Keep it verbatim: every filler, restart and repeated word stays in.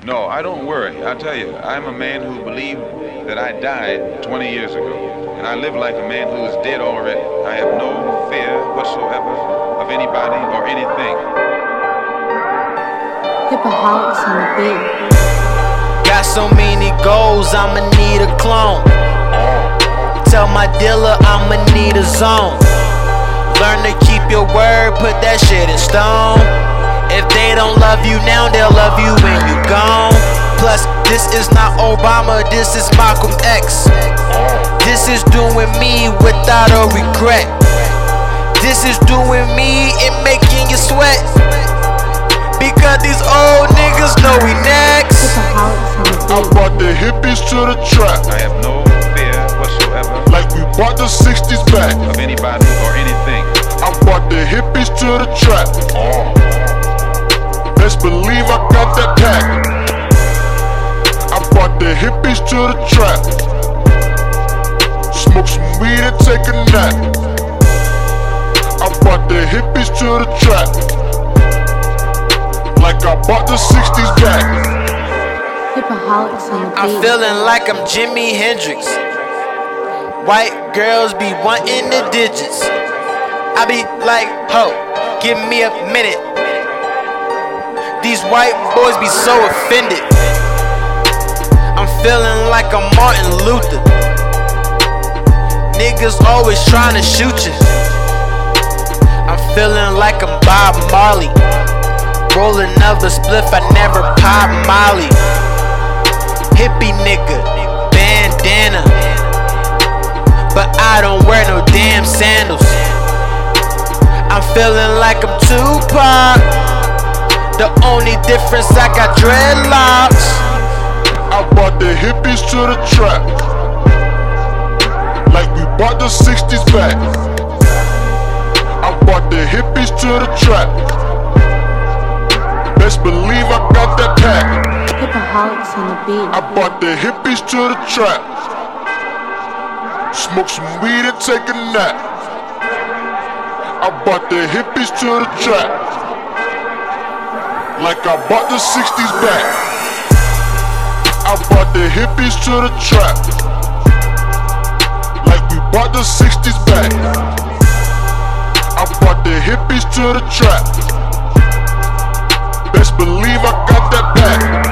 No, I don't worry. I tell you, I'm a man who believed that I died twenty years ago. And I live like a man who is dead already. I have no fear whatsoever of anybody or anything. Hiphaholics on the beat. Got so many goals, I'ma need a clone. Tell my dealer I'ma need a zone. Learn to keep your word, put that shit in stone. If they don't love you now, they'll love you when you gone. Plus, this is not Obama, this is Malcolm X. This is doing me without a regret. This is doing me and making you sweat. Because these old niggas know we next. I brought the hippies to the trap. I have no fear whatsoever like we brought the sixties back. of anybody or anything. I brought the hippies to the trap. Oh. Best believe I got that pack. I brought the hippies to the trap. Smoke some weed and take a nap. I brought the hippies to the trap. Like I brought the sixties back. Hiphaholics on the beat. I'm feeling like I'm Jimi Hendrix. White girls be wanting the digits. I be like, ho, give me a minute. These white boys be so offended. I'm feeling like I'm Martin Luther. Niggas always trying to shoot you. I'm feeling like I'm Bob Marley. Roll another spliff, I never pop Molly. Hippie nigga, bandana. But I don't wear no damn sandals. I'm feeling like I'm Tupac. The only difference, I got dreadlocks. I brought the hippies to the trap. Like we brought the sixties back. I brought the hippies to the trap. Best believe I got that pack. Hiphaholics on the beat. I brought the hippies to the trap. Smoke some weed and take a nap. I brought the hippies to the trap. Like I brought the sixties back. I brought the hippies to the trap. Like we brought the sixties back. I brought the hippies to the trap. Best believe I got that back.